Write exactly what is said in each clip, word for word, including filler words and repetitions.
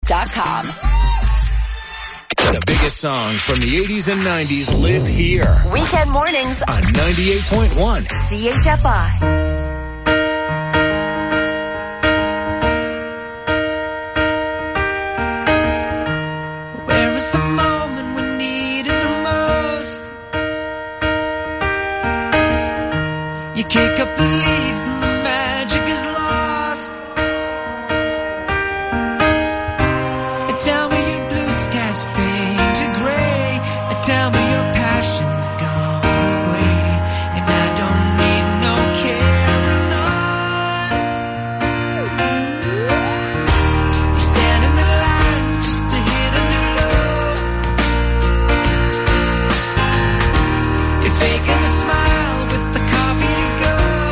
dot com. The biggest songs from the eighties and nineties live here. Weekend mornings on ninety-eight point one C H F I. Kick up the leaves and the magic is lost. Tell me your blue skies fade to gray. Tell me your passion's gone away. And I don't need no carrying on. You stand in the line just to hit a new low. You're faking a smile with the coffee to go.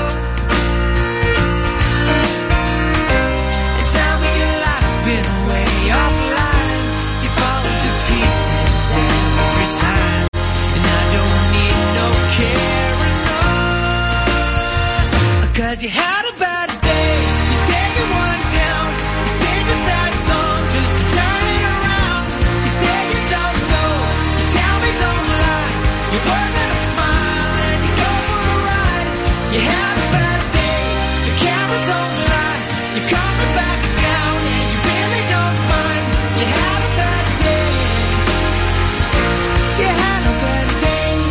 Cause you had a bad day, you take it one down, you sing a sad song just to turn it around. You say you don't know, you tell me don't lie, you work at a smile and you go for a ride. You had a bad day, the camera don't lie, you're coming back down and you really don't mind. You had a bad day, you had a bad day.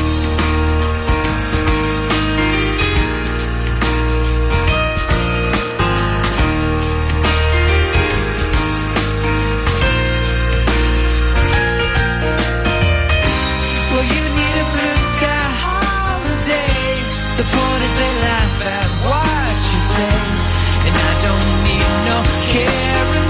The point is they laugh at what you say, and I don't need no carrying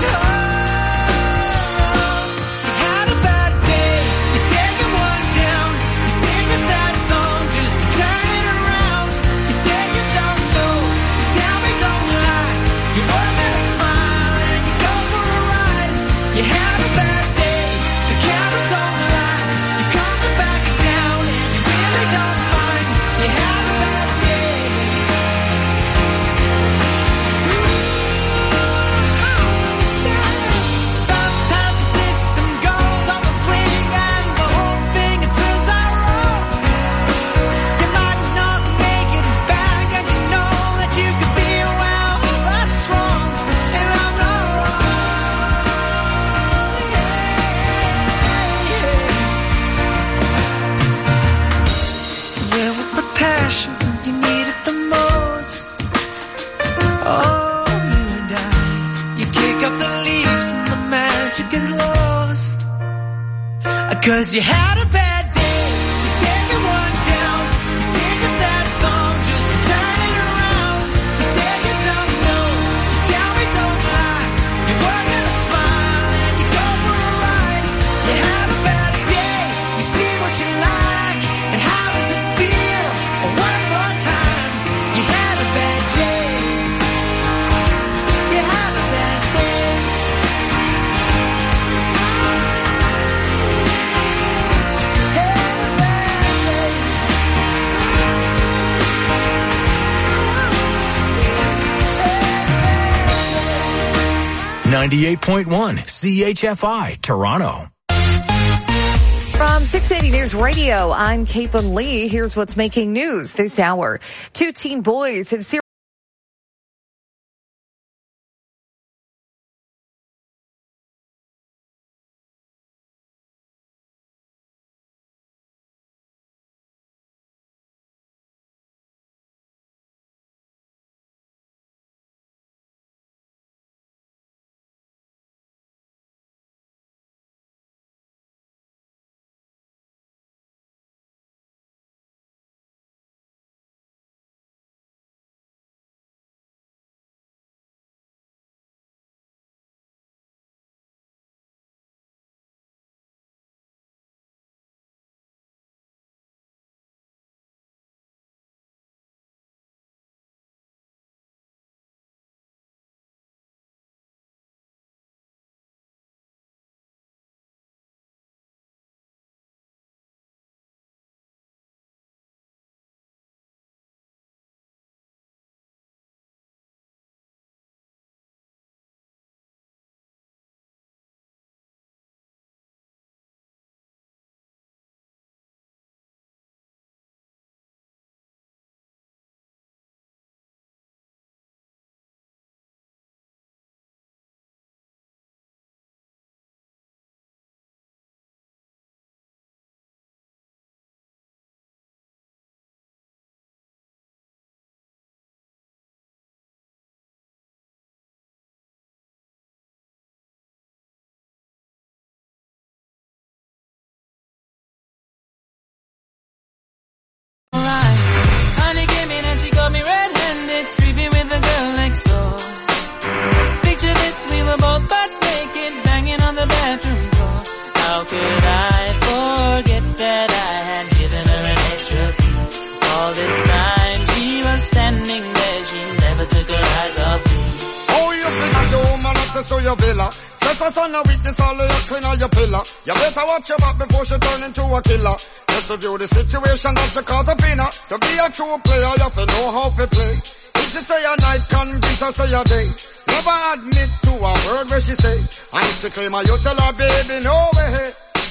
on. You had a bad day, you're taking one down, you sing a sad song just to turn it around. You say you don't know, you tell me don't lie, you work at a smile and you go for a ride. You had a bad day, the camera don't lie, you're coming back down and you really don't mind. You had a bad is lost. Cause you had a bad day, you take it one down, you sing a sad song just to turn it around. You say you don't know, you tell me don't lie, you work at a smile and you go for a ride. You had a bad day, you see what you like, and how does it feel? One more time, you had a bad day, you had a bad day. ninety-eight point one C H F I, Toronto. From six eighty News Radio, I'm Caitlin Lee. Here's what's making news this hour. Two teen boys have seriously bathroom floor. How could I forget that I had given her an extra key? All this time she was standing there, she never took her eyes off me. Oh, you think I'm the woman access to your villa? Trespass on a witness, all of your clean on your pillar. You better watch your back before she turn into a killer. Just review the situation that you caught up in her. To be a true player, you have to know how to play. If she say a night, convince her say a day. Never admit to a word where she say. And if she claim her, you tell her, baby, no way.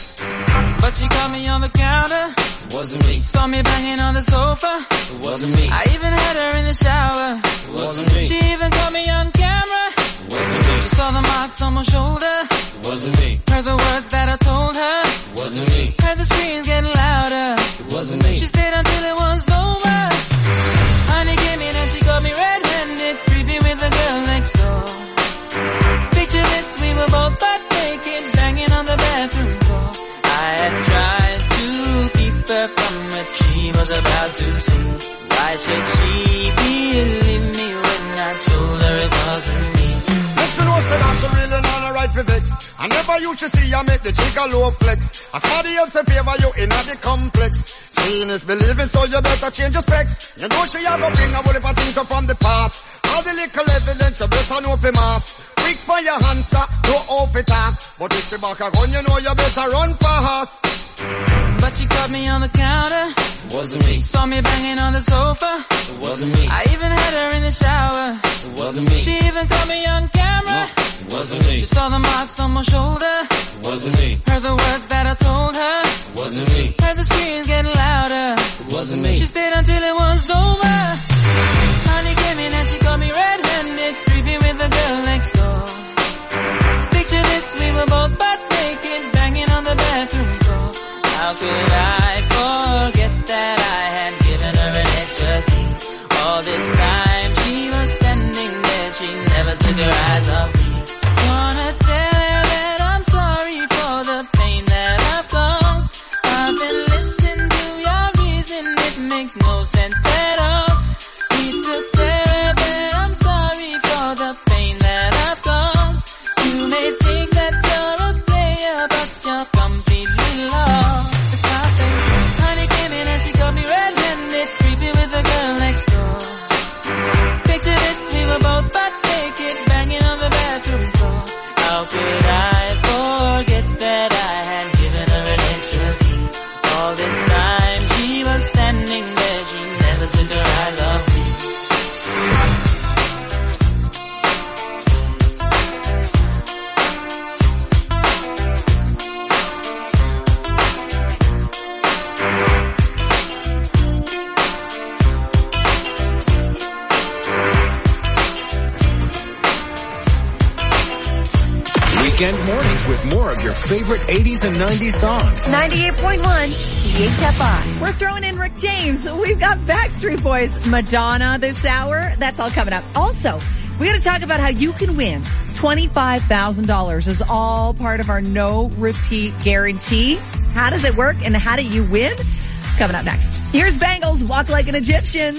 But she caught me on the counter. Wasn't me. Saw me banging on the sofa. It wasn't me. I even had her in the shower. It wasn't me. She even caught me on camera. It wasn't me. She saw the marks on my shoulder. It wasn't me. Heard the words that I told her. It wasn't me. Heard the screams getting louder. It wasn't me. She stayed until it was over. Honey came in and she got me red-handed, creepy with the girl next door. Picture this, we were both butt naked, banging on the bathroom floor. I had tried to keep her from what she was about to see. Why should she believe me when I told her it wasn't me? Next you know say that she really not a right for vex. I never used to see her make the jigger low flex. As somebody else in favor you in the complex. Seeing is believing, so you better change your specs. You know she a go bring a whole heap of things up from the past. All the little evidence you better know for mass. Quick for your answer, no off it up. But if she back a gun, you know you better run fast. But she caught me on the counter. It wasn't me. Saw me banging on the sofa. It wasn't me. I even had her in the shower. It wasn't me. She even caught me on camera. No, it wasn't me. She saw the marks on my shoulder. It wasn't me. Heard the words that I told her. It wasn't me. Heard the screams getting louder. It wasn't me. She stayed until it was over. Honey came in and she caught me red-handed, creepy with the girl next door. Picture this, we were both butt naked, banging on the bathroom floor. How could I forget that I had given her an extra key? All this time she was standing there, she never took her eyes off me. Wanna tell her that I'm sorry for the pain that I've caused. I've been listening to your reason, it makes no sense at all. Need to tell her that I'm sorry for the pain that I've caused. You may think that you're a player, but you're completely lost. It's awesome. Honey came in and she got me red-handed, creepy with the girl next door. Picture this, we were both butt naked, banging on the bathroom floor. How could I forget that I had given her an extra key? All this time she was standing there, she never took her eyes off me. Weekend mornings with more of your favorite eighties and nineties songs. ninety-eight point one C H F I. We're throwing in Rick James. We've got Backstreet Boys, Madonna this hour. That's all coming up. Also, we got to talk about how you can win twenty-five thousand dollars is all part of our no repeat guarantee. How does it work and how do you win? Coming up next. Here's Bangles, Walk Like an Egyptian.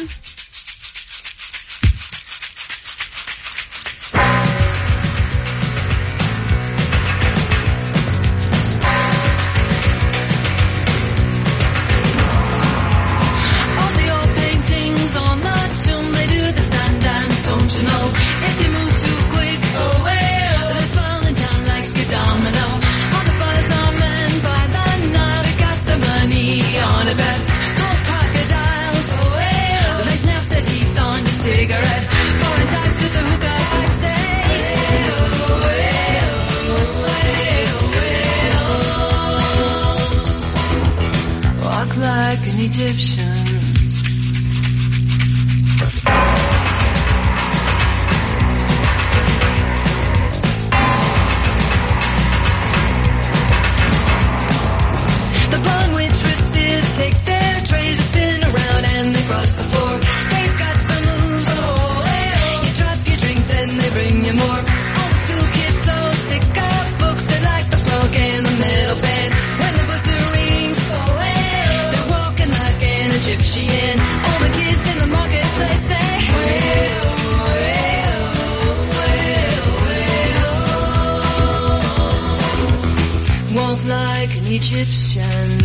walk like an Egyptian.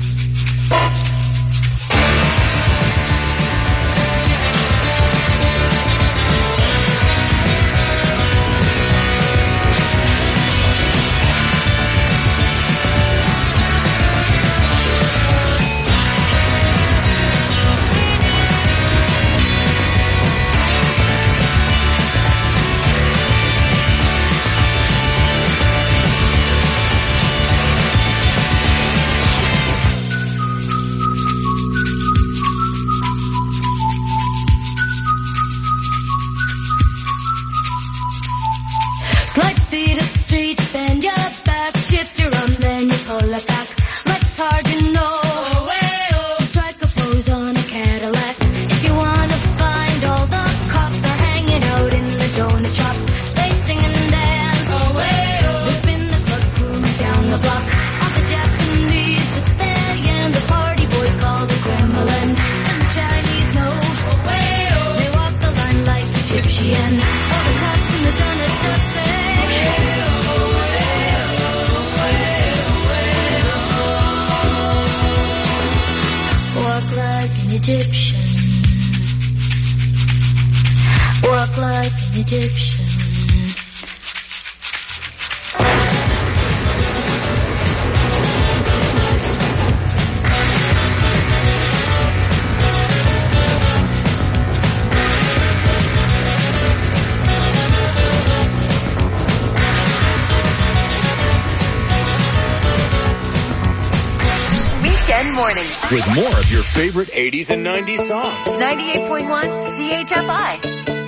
With more of your favorite eighties and nineties songs. ninety-eight point one C H F I.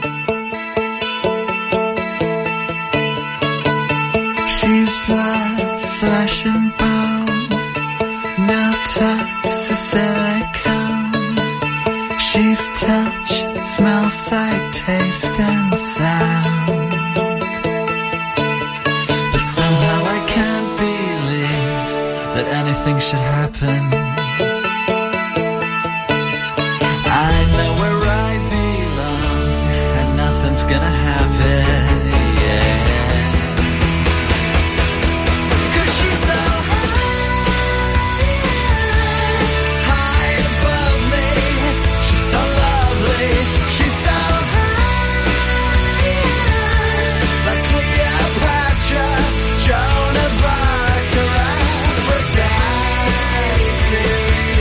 She's blood, flesh and bone, no toes or silicone. She's touch, smell, sight, taste and sound. But somehow I can't believe that anything should happen. I know where I belong, and nothing's gonna happen, yeah. 'Cause she's so high, high above me. She's so lovely, she's so high, like Cleopatra, Joan of Arc, or Aphrodite.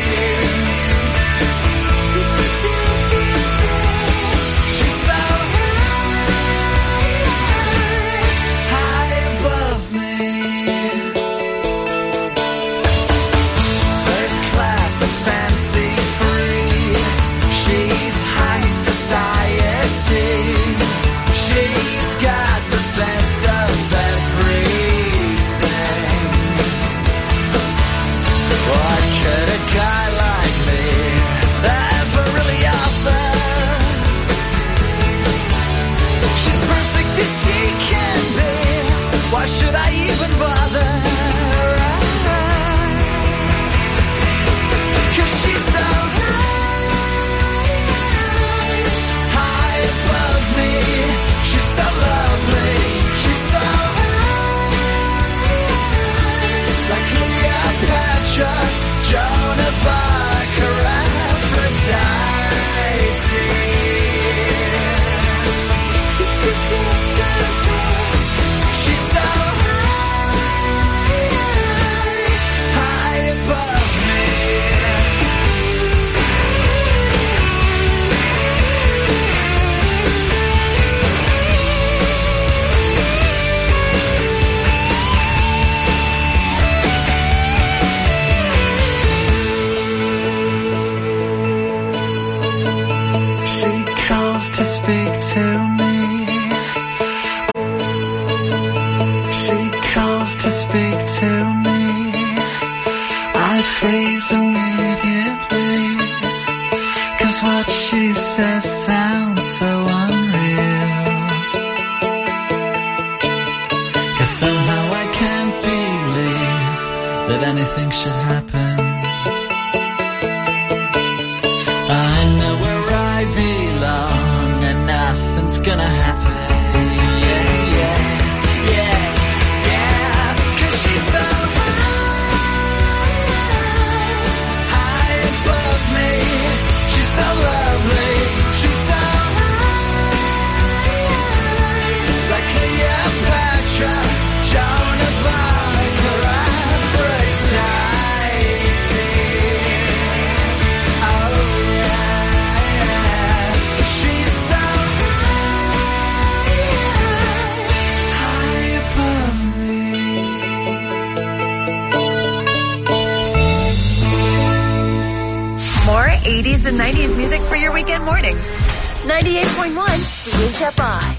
Anything should happen. I know where I belong, and nothing's gonna happen. Yeah, yeah, yeah, yeah. 'Cause she's so high. eighties and nineties music for your weekend mornings. ninety-eight point one C H F I.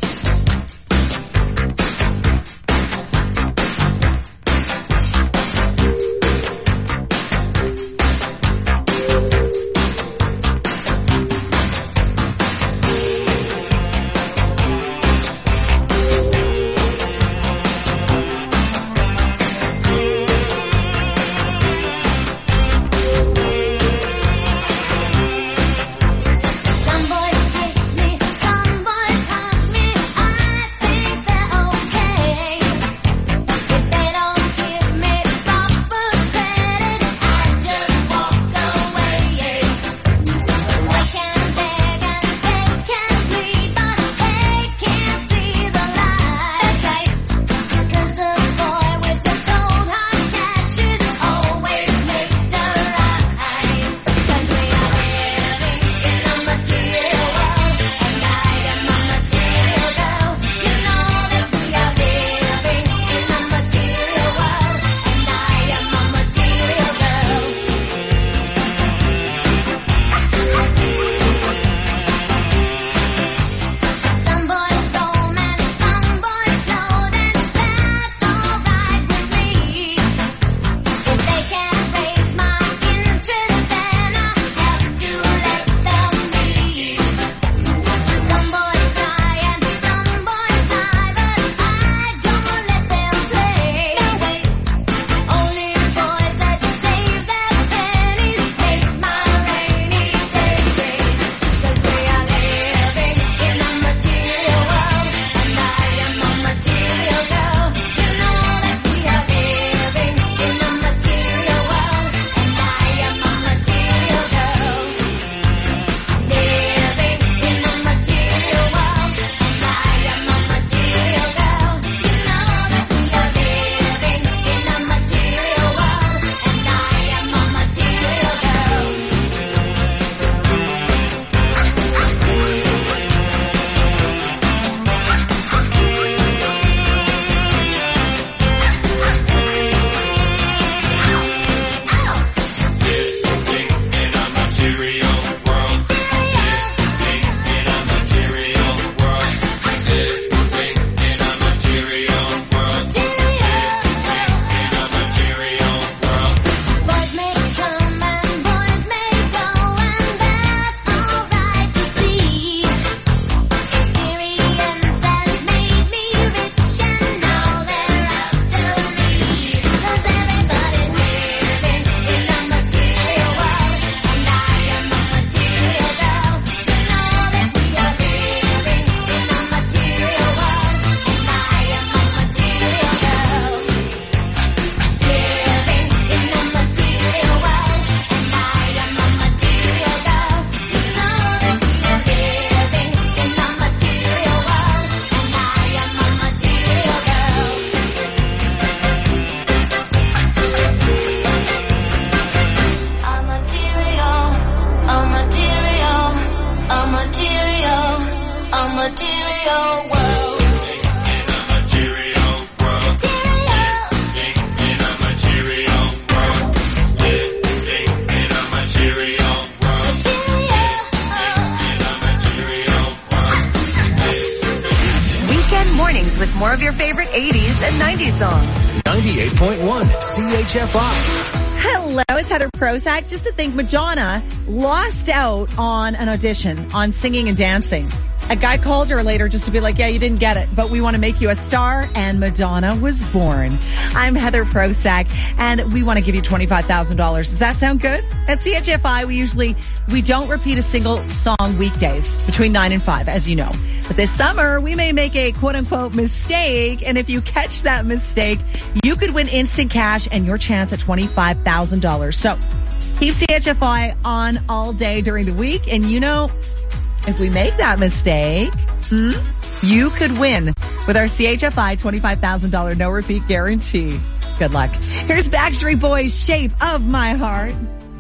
With more of your favorite eighties and nineties songs. ninety-eight point one C H F I. Hello, it's Heather Prozac. Just to think, Madonna lost out on an audition on singing and dancing. A guy called her later just to be like, yeah, you didn't get it, but we want to make you a star, and Madonna was born. I'm Heather Prozac, and we want to give you twenty-five thousand dollars. Does that sound good? At C H F I, we usually, we don't repeat a single song weekdays between nine and five, as you know. But this summer, we may make a quote-unquote mistake, and if you catch that mistake, you could win instant cash and your chance at twenty-five thousand dollars. So keep C H F I on all day during the week, and you know, if we make that mistake, hmm, you could win with our C H F I twenty-five thousand dollars no repeat guarantee. Good luck. Here's Backstreet Boys' Shape of My Heart.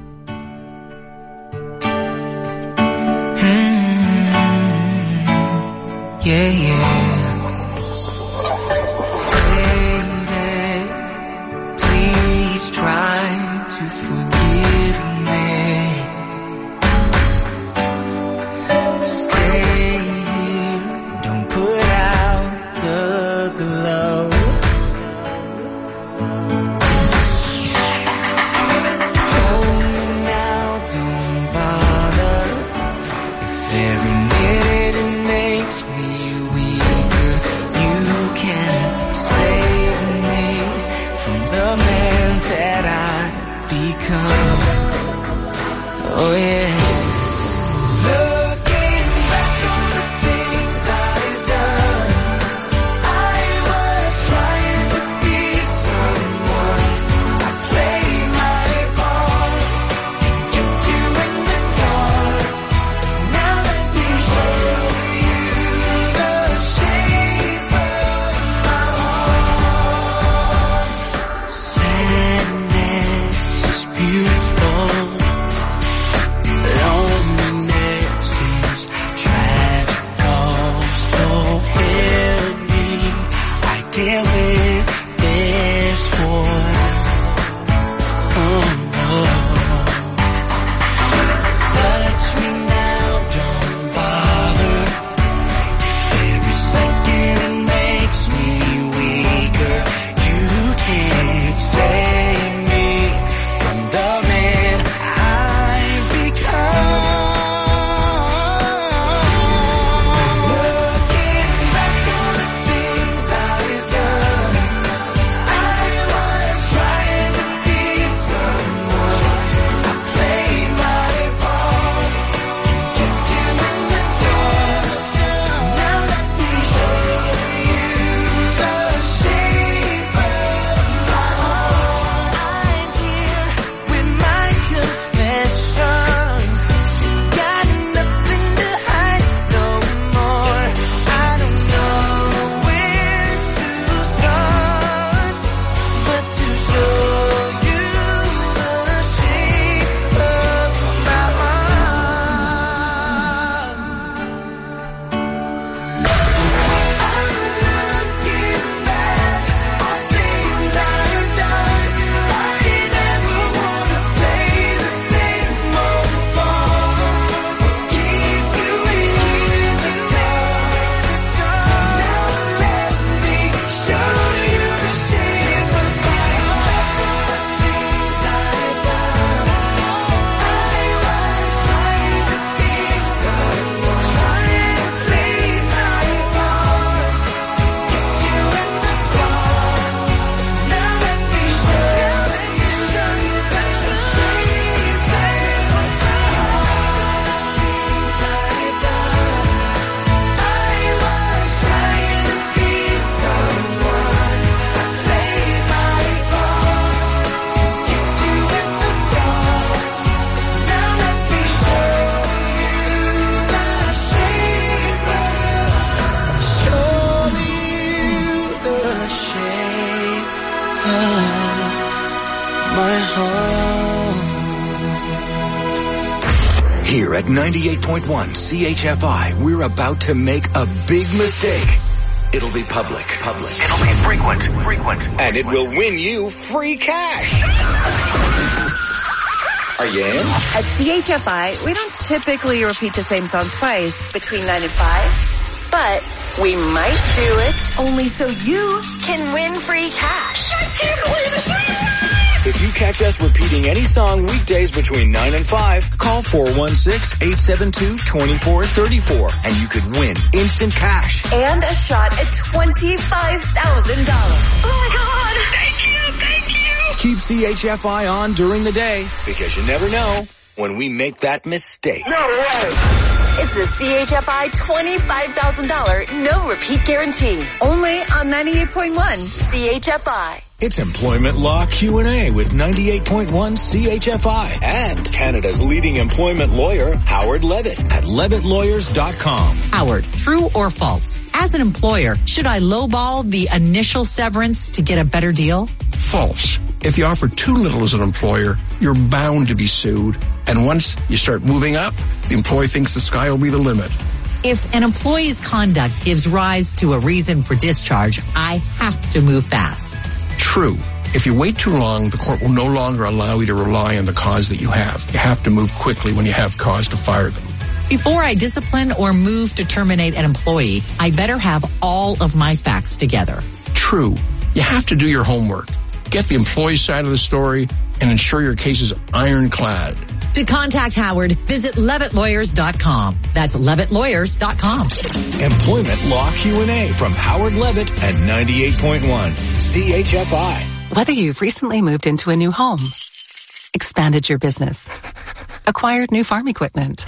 Mm, yeah, yeah. Baby, please try to forgive me. become. Oh yeah. Looking back on the things I've done, I was trying to be someone. I played my part, kept you in the dark. Now let me show you the shape of my heart. Sadness is beautiful. Loneliness is tragic, also help me. I get with this war. Oh no. Touch me now, don't bother. Every second it makes me weaker. You can't save me from the man I've become. Looking back on the things I've done, I was trying to be someone. I played my part, kept you in the dark. Now let me show you the shape of my heart. I'm here with my confession. Got nothing to hide no more. I don't know where to start, but to show you the shape of my heart. I'm looking back on things I've done. I never wanna play the same old ball. Keep you in the dark. Now let me show you the shape of my heart. Things I've done, I was trying to be someone. Trying to play my part, kept you in the dark. Now let me show you, let me show you such a shape of my heart. Things I've done, I was trying to be someone. I played my part, kept you in the dark. Now let me show you the shape of, show you the shape of my heart. Here at ninety-eight point one C H F I, we're about to make a big mistake. It'll be public. Public. It'll be frequent. Frequent. And it will win you free cash. Are you in? At C H F I, we don't typically repeat the same song twice between nine and five, but we might do it only so you can win free cash. I can't believe it. If you catch us repeating any song weekdays between nine and five, call four one six, eight seven two, two four three four and you could win instant cash. And a shot at twenty-five thousand dollars. Oh my God. Thank you, thank you. Keep C H F I on during the day because you never know when we make that mistake. No way. It's the C H F I twenty-five thousand dollars no repeat guarantee. Only on ninety-eight point one C H F I. It's Employment Law Q and A with ninety-eight point one C H F I and Canada's leading employment lawyer, Howard Levitt at levitt lawyers dot com. Howard, true or false? As an employer, should I lowball the initial severance to get a better deal? False. If you offer too little as an employer, you're bound to be sued. And once you start moving up, the employee thinks the sky will be the limit. If an employee's conduct gives rise to a reason for discharge, I have to move fast. True. If you wait too long, the court will no longer allow you to rely on the cause that you have. You have to move quickly when you have cause to fire them. Before I discipline or move to terminate an employee, I better have all of my facts together. True. You have to do your homework. Get the employee side of the story and ensure your case is ironclad. To contact Howard, visit levitt lawyers dot com. That's levitt lawyers dot com. Employment Law Q and A from Howard Levitt at ninety-eight point one C H F I. Whether you've recently moved into a new home expanded your business, acquired new farm equipment,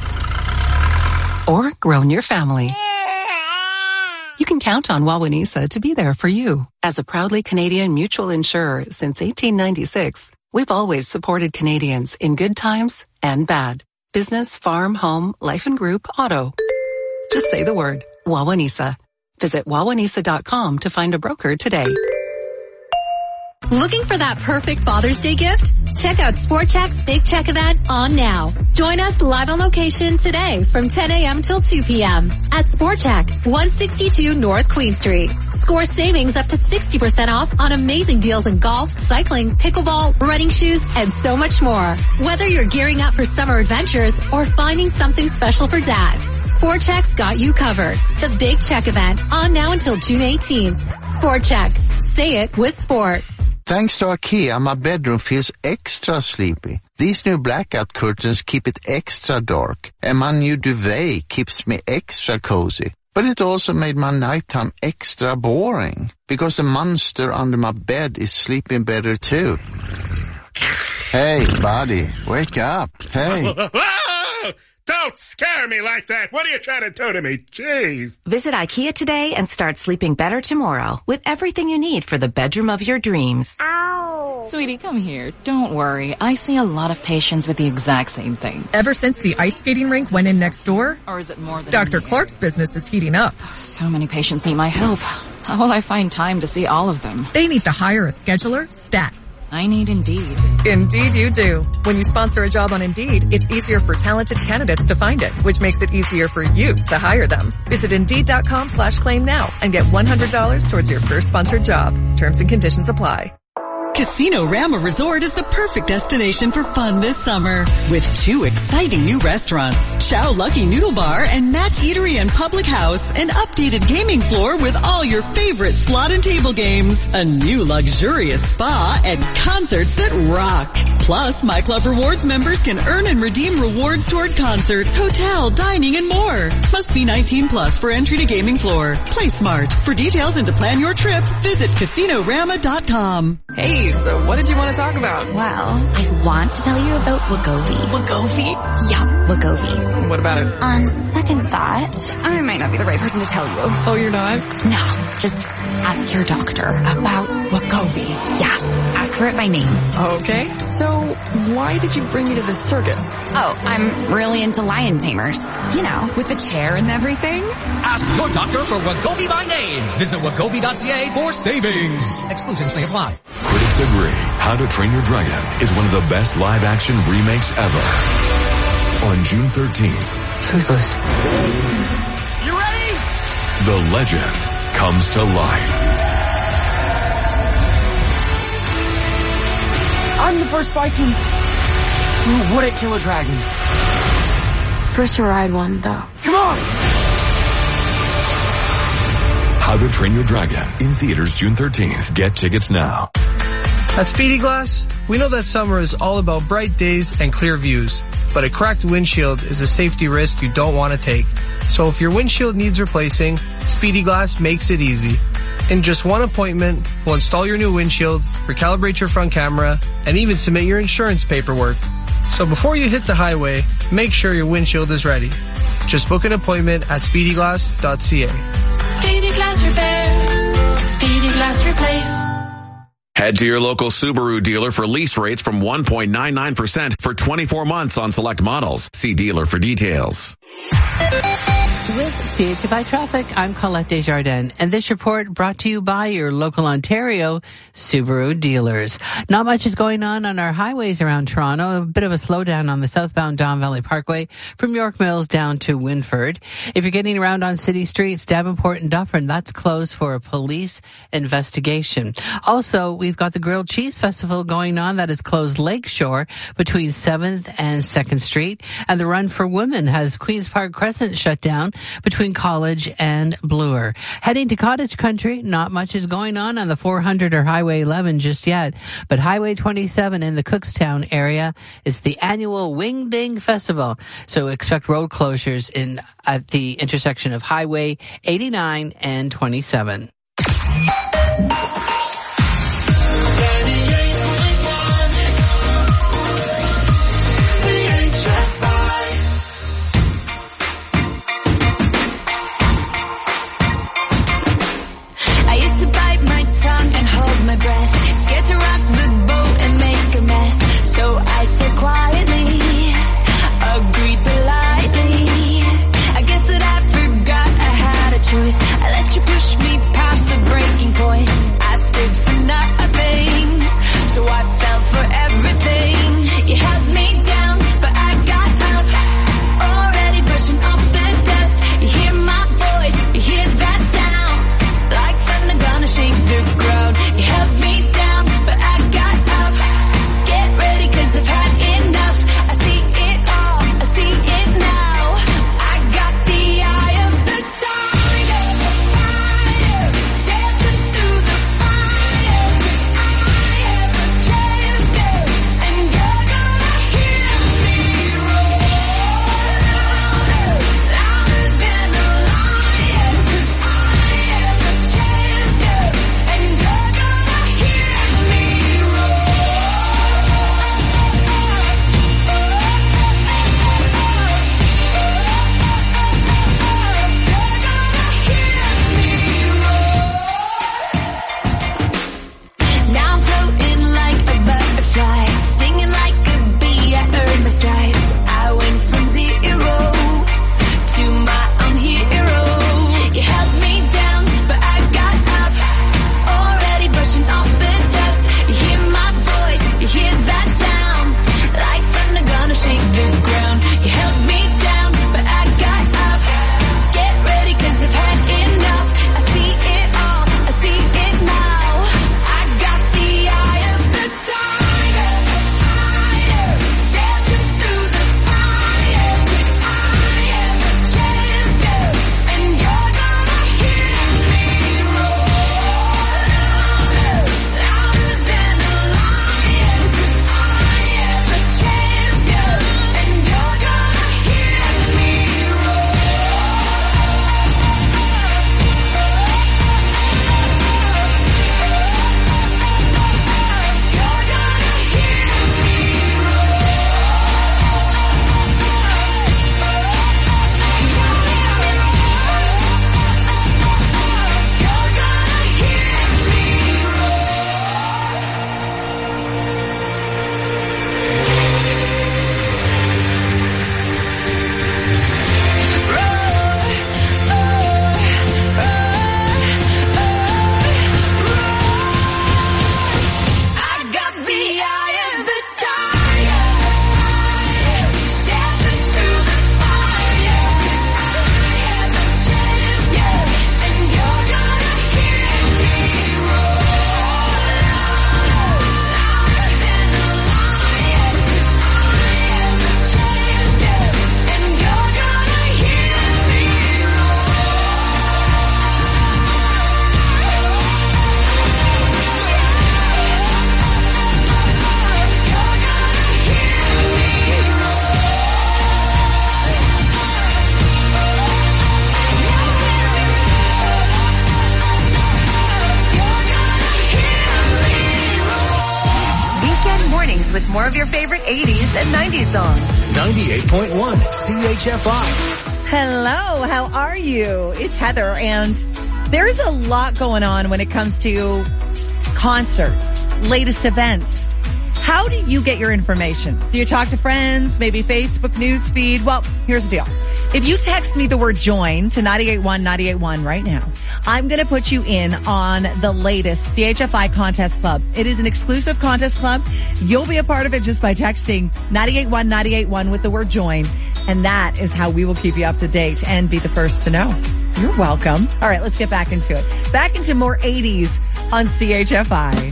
or grown your family. You can count on Wawanesa to be there for you. As a proudly Canadian mutual insurer since eighteen ninety-six, we've always supported Canadians in good times and bad. Business, farm, home, life and group, auto. Just say the word, Wawanesa. Visit wawanesa dot com to find a broker today. Looking for that perfect Father's Day gift? Check out Sport Chek's Big Check event on now. Join us live on location today from ten a.m. till two p.m. at Sport Chek, one sixty-two North Queen Street. Score savings up to sixty percent off on amazing deals in golf, cycling, pickleball, running shoes, and so much more. Whether you're gearing up for summer adventures or finding something special for dad, Sport Chek's got you covered. The Big Check event on now until June eighteenth. Sport Chek. Say it with sport. Thanks to IKEA, my bedroom feels extra sleepy. These new blackout curtains keep it extra dark, and my new duvet keeps me extra cozy. But it also made my nighttime extra boring, because the monster under my bed is sleeping better too. Hey, buddy, wake up. Hey. Don't scare me like that. What are you trying to do to me? Jeez. Visit IKEA today and start sleeping better tomorrow with everything you need for the bedroom of your dreams. Ow. Sweetie, come here. Don't worry. I see a lot of patients with the exact same thing. Ever since the ice skating rink went in next door? Or is it more than Doctor Clark's business is heating up. So many patients need my help. How will I find time to see all of them? They need to hire a scheduler, stat. I need Indeed. Indeed you do. When you sponsor a job on Indeed, it's easier for talented candidates to find it, which makes it easier for you to hire them. Visit Indeed.com slash claim now and get one hundred dollars towards your first sponsored job. Terms and conditions apply. Casino Rama Resort is the perfect destination for fun this summer. With two exciting new restaurants, Chow Lucky Noodle Bar and Match Eatery and Public House, an updated gaming floor with all your favorite slot and table games, a new luxurious spa, and concerts that rock. Plus, My Club Rewards members can earn and redeem rewards toward concerts, hotel, dining, and more. Must be nineteen plus for entry to gaming floor. Play smart. For details and to plan your trip, visit casino rama dot com. Hey, so what did you want to talk about? Well, I want to tell you about Wegovy. Wegovy? Yeah, Wegovy. What about it? On second thought, I might not be the right person to tell you. Oh, you're not? No, just ask your doctor about Wegovy. Yeah, ask her it by name. Okay, so why did you bring me to this circus? Oh, I'm really into lion tamers. You know, with the chair and everything. Ask your doctor for Wegovy by name. Visit wegovy dot c a for savings. Exclusions may apply. Critics agree How to Train Your Dragon is one of the best live-action remakes ever. On June thirteenth. Who's this? You ready? The legend comes to life. I'm the first Viking who wouldn't kill a dragon. First to ride one, though. Come on! How to Train Your Dragon in theaters June thirteenth. Get tickets now. At Speedy Glass, we know that summer is all about bright days and clear views, but a cracked windshield is a safety risk you don't want to take. So if your windshield needs replacing, Speedy Glass makes it easy. In just one appointment, we'll install your new windshield, recalibrate your front camera, and even submit your insurance paperwork. So before you hit the highway, make sure your windshield is ready. Just book an appointment at speedy glass dot c a. Speedy Glass Repair. Speedy Glass Replace. Head to your local Subaru dealer for lease rates from one point nine nine percent for twenty-four months on select models. See dealer for details. With C H F I Traffic, I'm Colette Desjardins, and this report brought to you by your local Ontario Subaru dealers. Not much is going on on our highways around Toronto. A bit of a slowdown on the southbound Don Valley Parkway from York Mills down to Winford. If you're getting around on city streets, Davenport and Dufferin, that's closed for a police investigation. Also, we've got the Grilled Cheese Festival going on that is closed Lakeshore between seventh and second Street, and the Run for Women has Queen's Park Crescent shut down between College and Bloor. Heading to Cottage Country, not much is going on on the four hundred or Highway eleven just yet, but Highway twenty-seven in the Cookstown area is the annual Wing Ding Festival, so expect road closures in at the intersection of Highway eighty-nine and twenty-seven. with more of your favorite eighties and nineties songs. ninety-eight point one C H F I. Hello, how are you? It's Heather, and there's a lot going on when it comes to concerts, latest events. How do you get your information? Do you talk to friends, maybe Facebook news feed? Well, here's the deal. If you text me the word join to nine eight one nine eight one right now, I'm going to put you in on the latest C H F I Contest Club. It is an exclusive contest club. You'll be a part of it just by texting nine eight one nine eight one with the word join. And that is how we will keep you up to date and be the first to know. You're welcome. All right, let's get back into it. Back into more eighties on C H F I.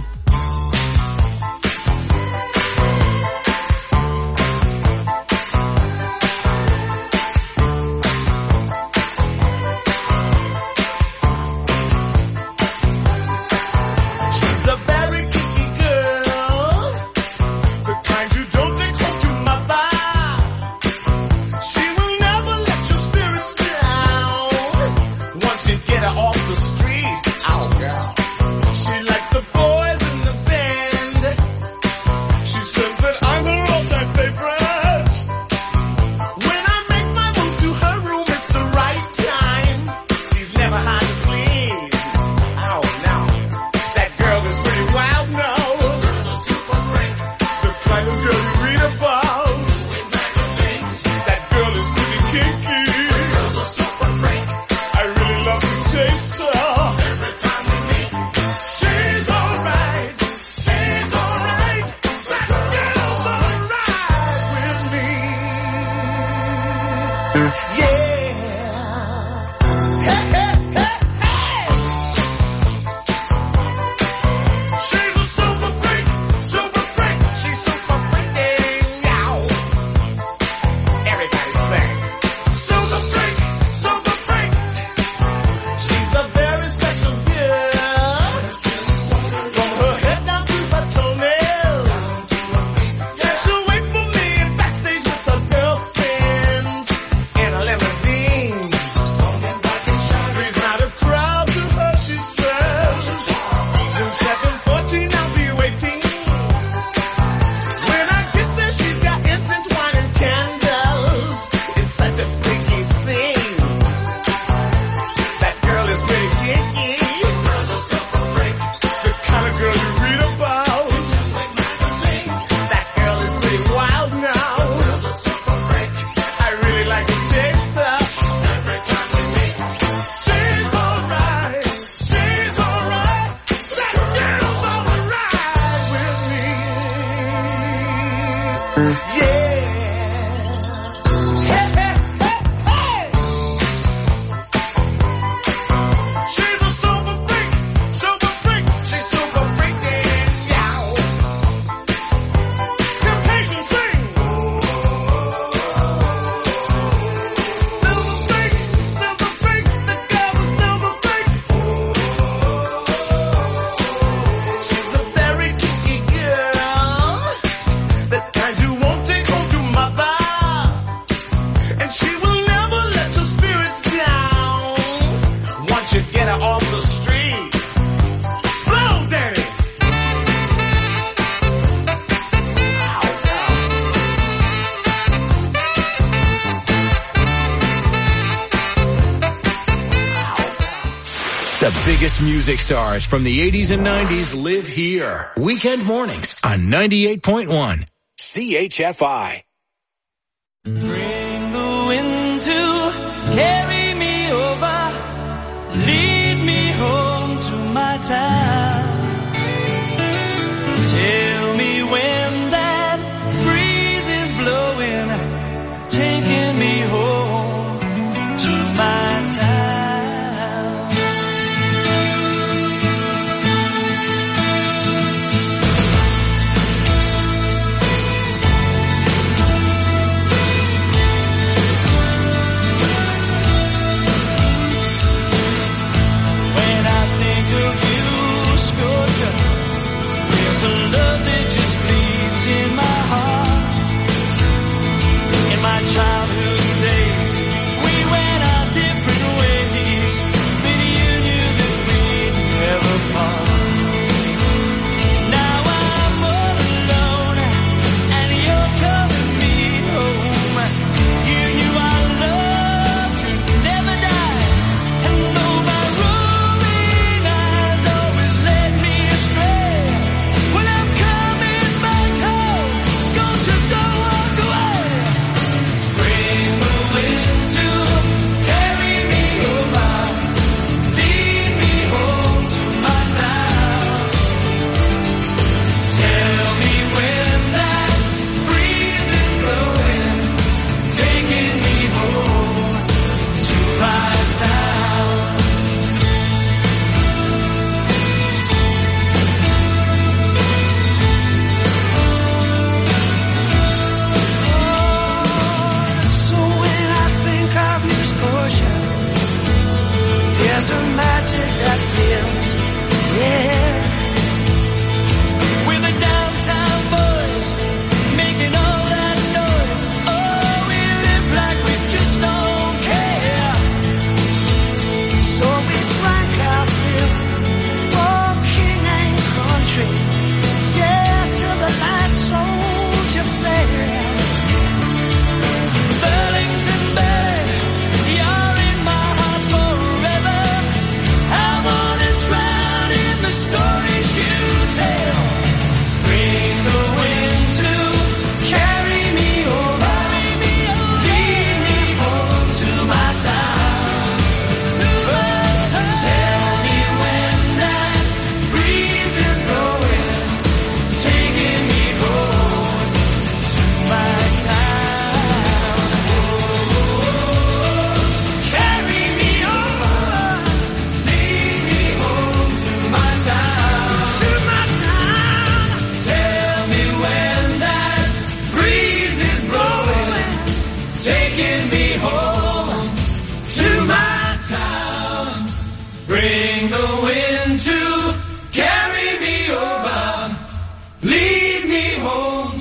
The biggest music stars from the eighties and nineties live here. Weekend mornings on ninety-eight point one C H F I. Bring the wind to carry me over, lead me home to my town. Tell me when that breeze is blowing, taking me home to my town. When I think of you,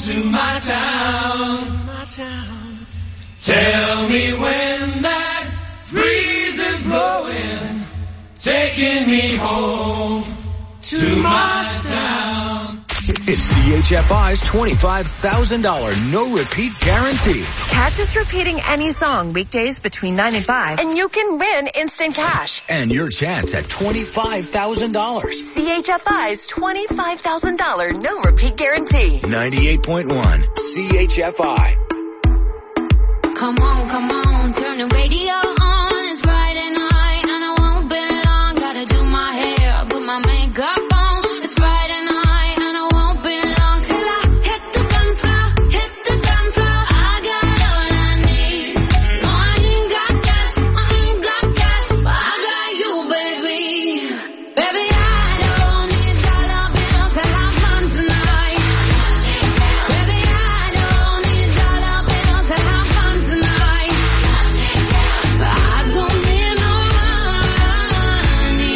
to my town, my town. Tell me when that breeze is blowing, taking me home to my town. It's C H F I's twenty-five thousand dollars no-repeat guarantee. Catch us repeating any song weekdays between nine and five, and you can win instant cash. And your chance at twenty-five thousand dollars. C H F I's twenty-five thousand dollars no-repeat guarantee. ninety-eight point one C H F I. Come on, come on, turn the radio on. It's Friday night and I won't be long. Gotta do my hair, put my makeup on. It's Friday night and I won't be long till I hit the dance floor, hit the dance floor. I got all I need. No, I ain't got cash, I ain't got cash, but I got you, baby. Baby, I don't need dollar bills to have fun tonight. Baby, I don't need dollar bills to have fun tonight. But I don't need no money,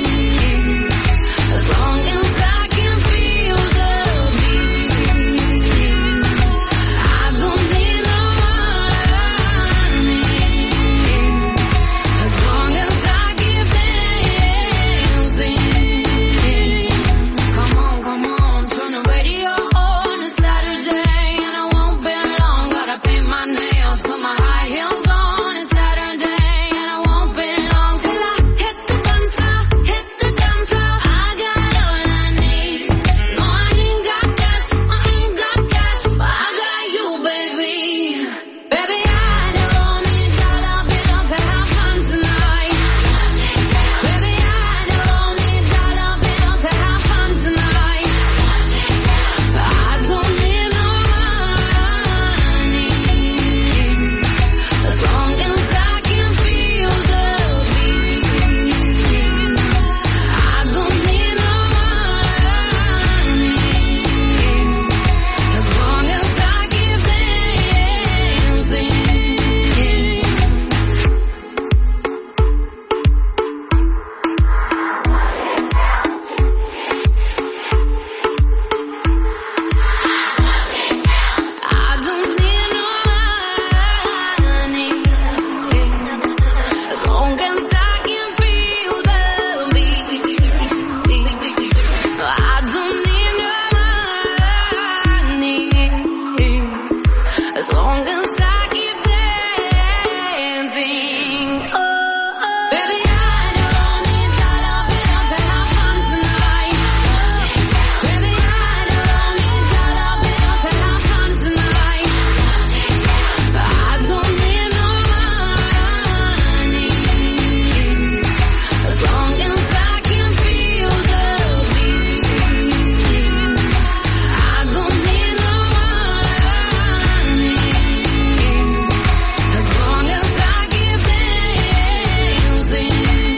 as long as I can feel the beat. I don't need no money, as long as I keep dancing. Come on, come on, turn the radio on. It's Saturday and I won't be long. Gotta paint my nails, put my high heels on. It's Saturday and I won't be long till I hit the dance floor, hit the dance floor. I got all I need. No, I ain't got cash, I ain't got cash, but I got you, baby. Baby, I don't need dollar bills to have fun tonight. Baby, I don't need dollar bills to have fun tonight. But I don't need no money, as long as I can feel the beat. I don't need no money, as long as I keep dancing. I don't need no money, as long as I can feel the beat. I don't need no money, as long as I keep dancing. Oh, oh. Baby, I don't need dollar bills to have fun tonight. Baby, I don't need dollar bills to have fun tonight. But I don't need no money, as long as I can feel the beat. I don't need no money, as long as I keep dancing.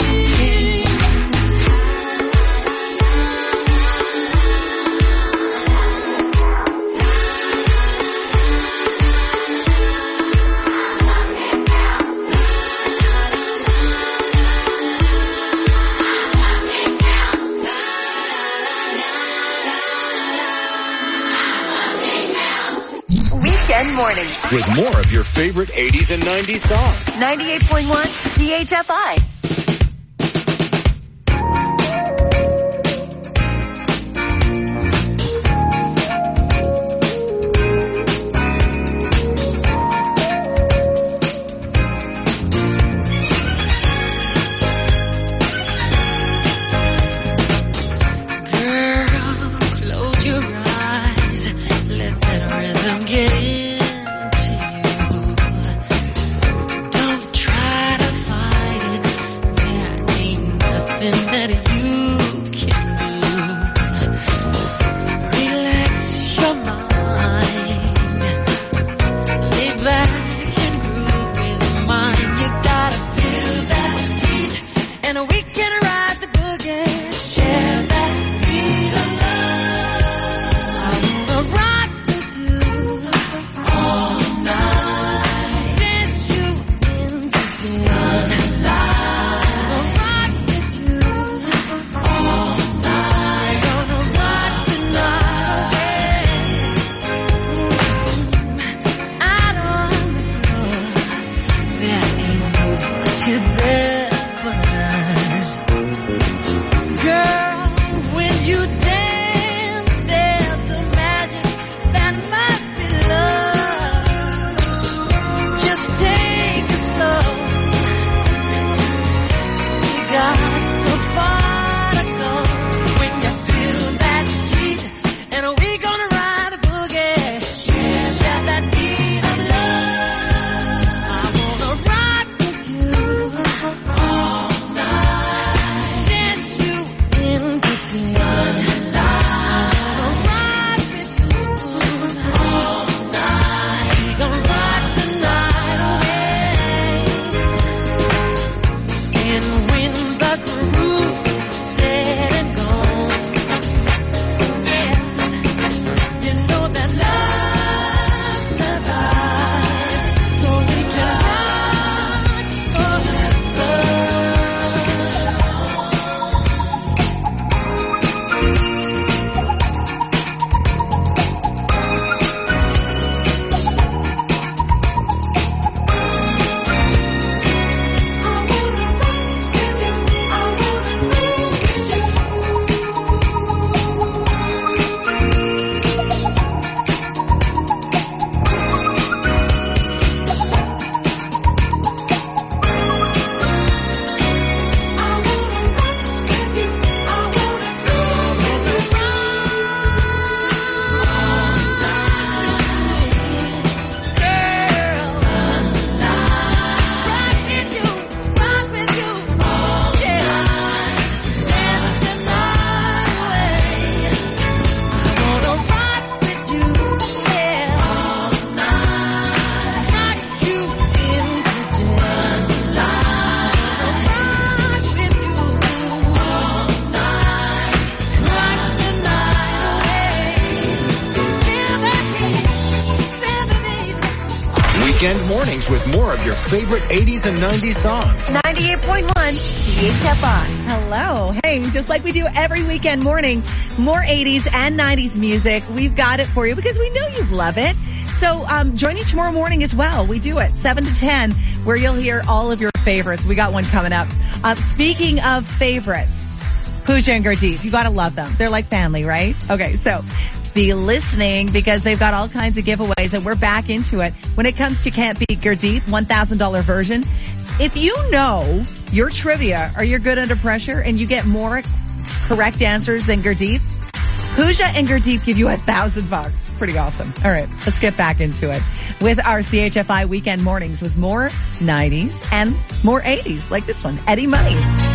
Weekend mornings. With more of your favorite eighties and nineties songs. ninety-eight point one C H F I. Girl, close your eyes. Let that rhythm get into you. Don't try to fight it. Weekend mornings with more of your favorite eighties and nineties songs. ninety-eight point one C H F I. Hello. Hey, just like we do every weekend morning, more eighties and nineties music. We've got it for you because we know you love it. So um join you tomorrow morning as well. We do it seven to ten where you'll hear all of your favorites. We got one coming up. Uh, speaking of favorites, Pooja and Gurdeep, you gotta love them. They're like family, right? Okay, so be listening because they've got all kinds of giveaways and we're back into it. When it comes to Can't Beat Gurdeep, one thousand dollars version, if you know your trivia or you're good under pressure and you get more correct answers than Gurdeep, Pooja and Gurdeep give you a thousand bucks. Pretty awesome. All right, let's get back into it with our C H F I weekend mornings with more nineties and more eighties like this one, Eddie Money.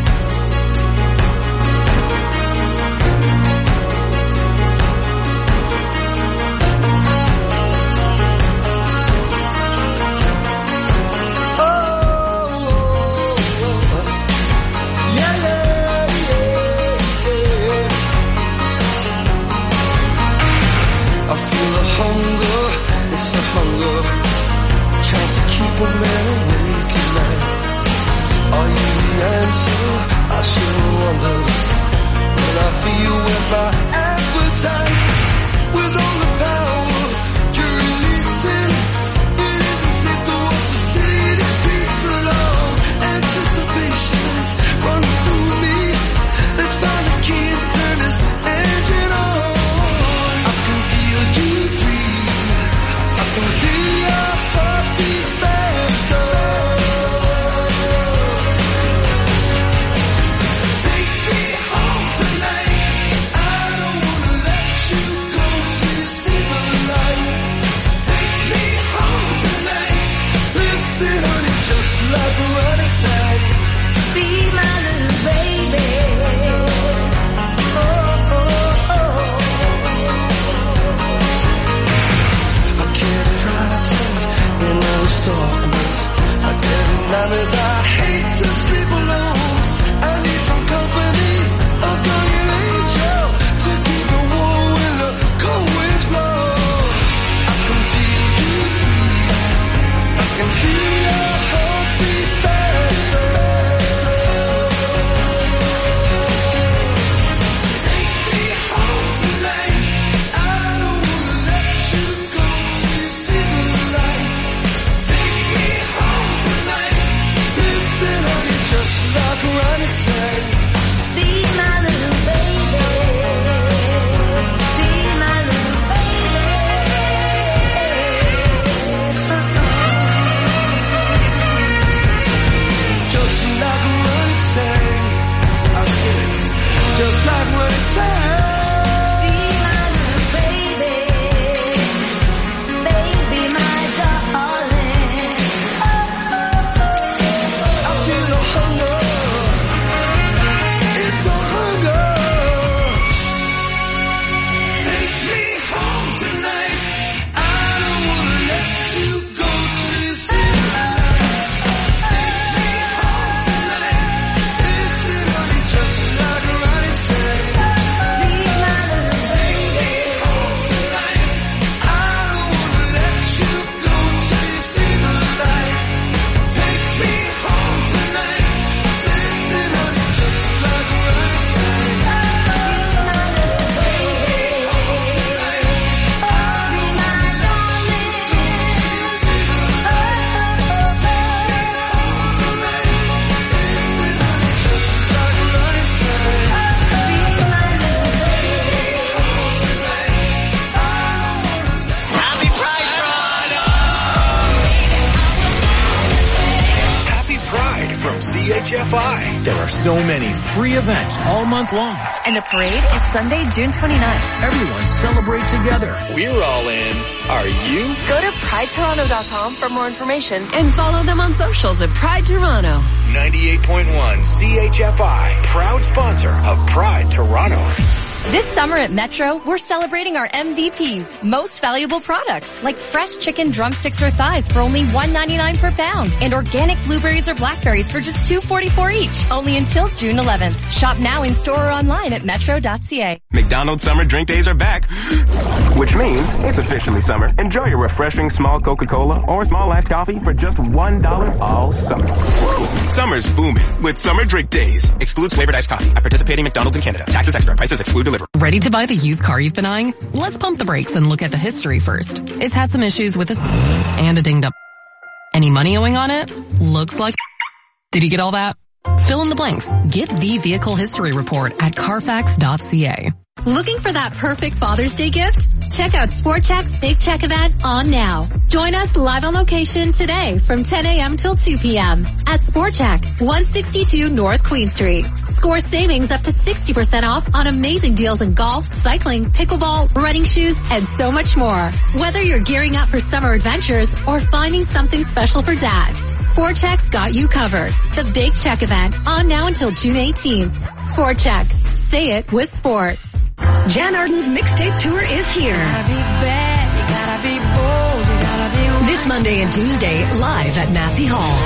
There are so many free events all month long. And the parade is Sunday, June twenty-ninth. Everyone celebrate together. We're all in. Are you? Go to pride toronto dot com for more information. And follow them on socials at Pride Toronto. ninety-eight point one C H F I, proud sponsor of Pride Toronto. This summer at Metro, we're celebrating our M V Ps, most valuable products, like fresh chicken drumsticks or thighs for only one ninety-nine per pound, and organic blueberries or blackberries for just two forty-four each, only until June eleventh. Shop now in store or online at metro dot c a. McDonald's summer drink days are back, which means it's officially summer. Enjoy your refreshing small Coca-Cola or small iced coffee for just one dollar all summer. Whoa. Summer's booming with summer drink days. Excludes flavored iced coffee at participating McDonald's in Canada. Taxes extra. Prices exclude delivery. Ready to buy the used car you've been eyeing? Let's pump the brakes and look at the history first. It's had some issues with this and a dinged up. Any money owing on it? Looks like. Did you get all that? Fill in the blanks. Get the vehicle history report at carfax dot c a. Looking for that perfect Father's Day gift? Check out Sport Check's Big Check event on now. Join us live on location today from ten a.m. till two p.m. at Sport Check, one sixty-two North Queen Street. Score savings up to sixty percent off on amazing deals in golf, cycling, pickleball, running shoes, and so much more. Whether you're gearing up for summer adventures or finding something special for dad, Sport Check's got you covered. The Big Check event on now until June eighteenth. Sport Check. Say it with sport. Jan Arden's mixtape tour is here. This Monday and Tuesday, live at Massey Hall.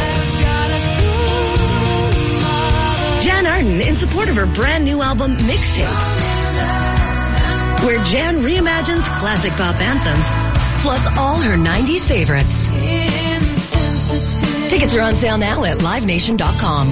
Jan Arden in support of her brand new album, Mixtape, where Jan reimagines classic pop anthems, plus all her nineties favorites. Tickets are on sale now at live nation dot com.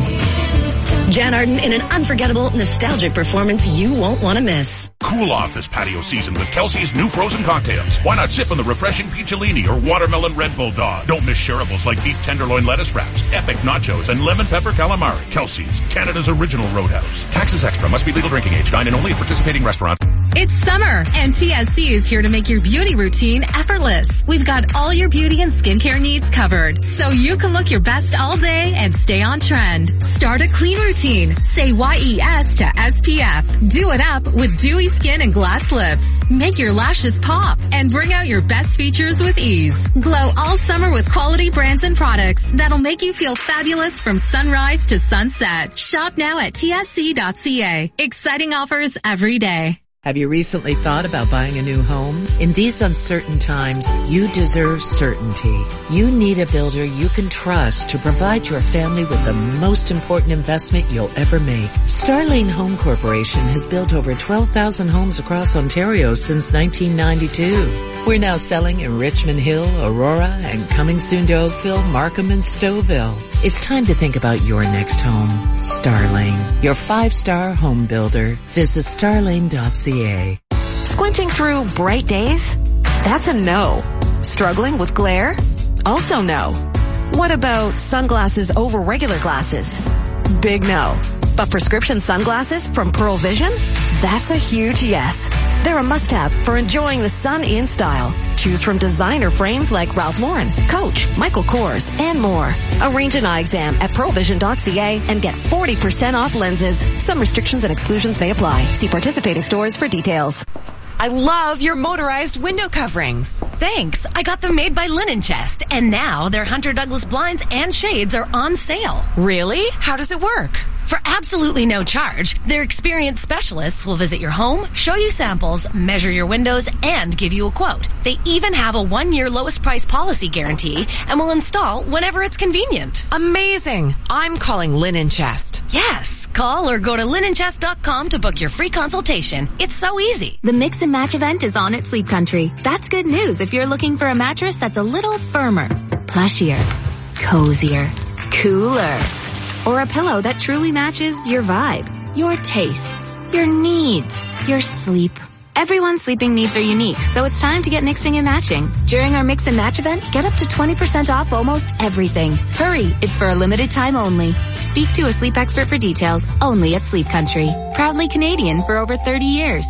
Jan Arden in an unforgettable, nostalgic performance you won't want to miss. Cool off this patio season with Kelsey's new frozen cocktails. Why not sip on the refreshing Peacholini or watermelon Red Bull Dog? Don't miss shareables like beef tenderloin lettuce wraps, epic nachos, and lemon pepper calamari. Kelsey's, Canada's original roadhouse. Taxes extra. Must be legal drinking age. Dine in only at participating restaurants. It's summer, and T S C is here to make your beauty routine effortless. We've got all your beauty and skincare needs covered, so you can look your best all day and stay on trend. Start a clean routine. Say Y E S to S P F. Do it up with dewy skin and glass lips. Make your lashes pop and bring out your best features with ease. Glow all summer with quality brands and products that'll make you feel fabulous from sunrise to sunset. Shop now at T S C dot C A. Exciting offers every day. Have you recently thought about buying a new home? In these uncertain times, you deserve certainty. You need a builder you can trust to provide your family with the most important investment you'll ever make. Starlane Home Corporation has built over twelve thousand homes across Ontario since nineteen ninety-two. We're now selling in Richmond Hill, Aurora, and coming soon to Oakville, Markham, and Stouffville. It's time to think about your next home. Starlane, your five-star home builder. Visit starlane dot c a. Squinting through bright days? That's a no. Struggling with glare? Also no. What about sunglasses over regular glasses? Big no. But prescription sunglasses from Pearl Vision? That's a huge yes. They're a must-have for enjoying the sun in style. Choose from designer frames like Ralph Lauren, Coach, Michael Kors, and more. Arrange an eye exam at pearl vision dot c a and get forty percent off lenses. Some restrictions and exclusions may apply. See participating stores for details. I love your motorized window coverings. Thanks. I got them made by Linen Chest, and now their Hunter Douglas blinds and shades are on sale. Really? How does it work? For absolutely no charge, their experienced specialists will visit your home, show you samples, measure your windows, and give you a quote. They even have a one-year lowest price policy guarantee and will install whenever it's convenient. Amazing. I'm calling Linen Chest. Yes. Call or go to linen chest dot com to book your free consultation. It's so easy. The Mix and Match event is on at Sleep Country. That's good news if you're looking for a mattress that's a little firmer, plushier, cozier, cooler, or a pillow that truly matches your vibe, your tastes, your needs, your sleep. Everyone's sleeping needs are unique, so it's time to get mixing and matching. During our Mix and Match event, get up to twenty percent off almost everything. Hurry, it's for a limited time only. Speak to a sleep expert for details, only at Sleep Country. Proudly Canadian for over thirty years.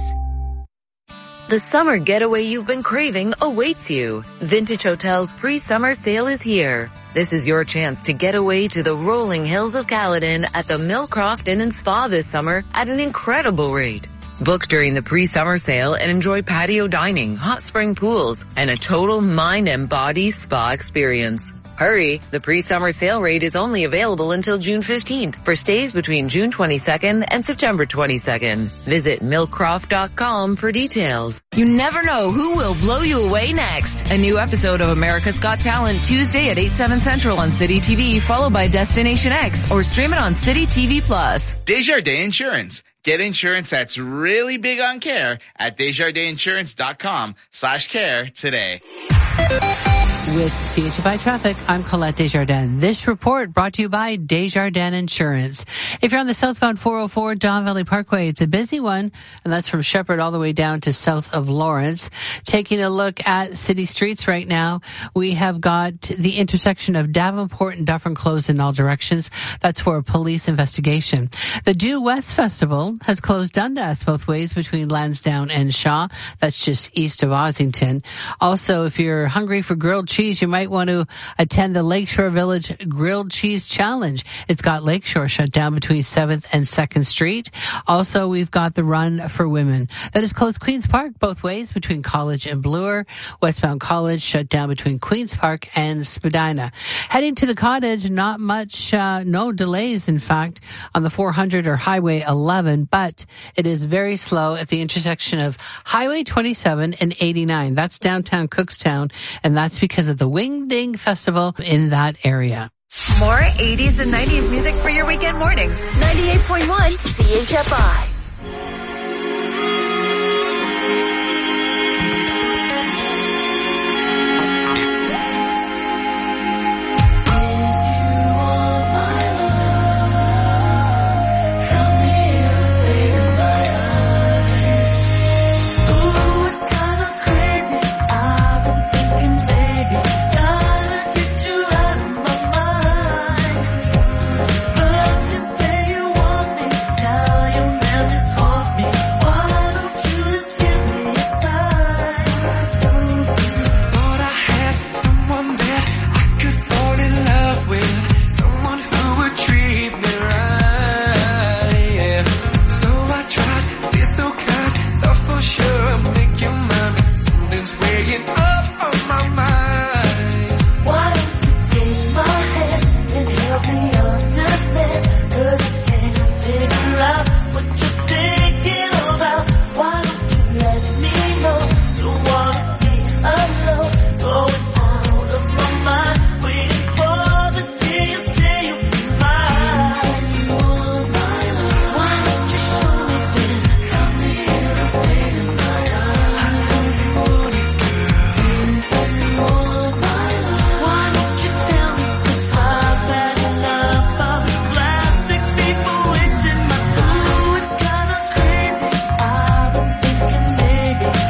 The summer getaway you've been craving awaits you. Vintage Hotel's pre-summer sale is here. This is your chance to get away to the rolling hills of Caledon at the Millcroft Inn and Spa this summer at an incredible rate. Book during the pre-summer sale and enjoy patio dining, hot spring pools, and a total mind and body spa experience. Hurry, the pre-summer sale rate is only available until June fifteenth for stays between June twenty-second and September twenty-second. Visit milcroft dot com for details. You never know who will blow you away next. A new episode of America's Got Talent Tuesday at eight, seven Central on City T V, followed by Destination X, or stream it on City T V Plus. Desjardins Insurance. Get insurance that's really big on care at desjardinsinsurance.com slash care today. With C H F I Traffic, I'm Colette Desjardins. This report brought to you by Desjardins Insurance. If you're on the southbound four oh four Don Valley Parkway, it's a busy one, and that's from Shepherd all the way down to south of Lawrence. Taking a look at city streets right now, we have got the intersection of Davenport and Dufferin closed in all directions. That's for a police investigation. The Due West Festival has closed Dundas both ways between Lansdowne and Shaw. That's just east of Ossington. Also, if you're hungry for grilled cheese, you might want to attend the Lakeshore Village Grilled Cheese Challenge. It's got Lakeshore shut down between seventh and second Street. Also, we've got the Run for Women. That is closed Queen's Park both ways between College and Bloor. Westbound College shut down between Queen's Park and Spadina. Heading to the Cottage, not much, uh, no delays, in fact, on the four hundred or Highway eleven, but it is very slow at the intersection of Highway twenty-seven and eighty-nine. That's downtown Cookstown, and that's because of the Wing Ding Festival in that area. More eighties and nineties music for your weekend mornings. ninety-eight point one C H F I.